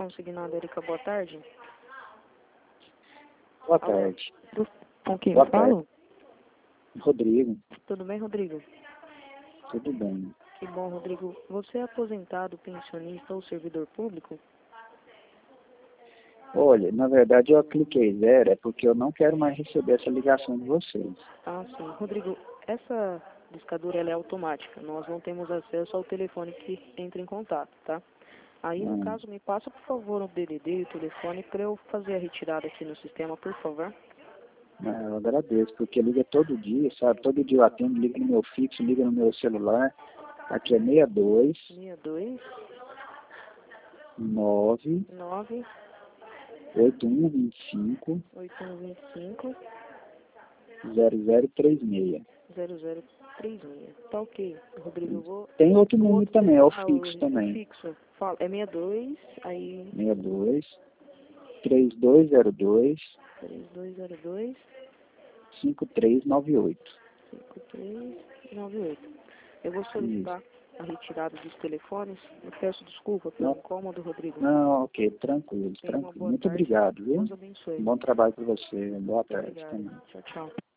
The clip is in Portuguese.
consignado, Erika, boa tarde. Boa tarde. Com quem Boa eu falo? tarde. Rodrigo. Tudo bem, Rodrigo? Tudo bem. Que bom, Rodrigo. Você é aposentado, pensionista ou servidor público? Olha, na verdade eu cliquei zero, é porque eu não quero mais receber essa ligação de vocês. Ah, sim. Rodrigo, essa discadura ela é automática. Nós não temos acesso ao telefone que entra em contato, tá? Aí, no caso, me passa, por favor, o DDD e o telefone para eu fazer a retirada aqui no sistema, por favor. Eu agradeço, porque liga todo dia, sabe? Todo dia eu atendo, liga no meu fixo, liga no meu celular. Aqui é 62 9 9 8125 8125 0036. 0036. Tá ok, Rodrigo, eu vou... Tem outro número também, é o fixo o também. fixo. Fala, é 62, aí... 62 3202 3202 5398. 5398. Eu vou solicitar a retirada dos telefones. Eu peço desculpa pelo Não, incômodo, Rodrigo. não, ok, tranquilo, Tenha uma tranquilo. boa Muito tarde. obrigado, viu? Deus abençoe. Bom trabalho para você. Boa Muito tarde obrigada. também. Tchau, tchau.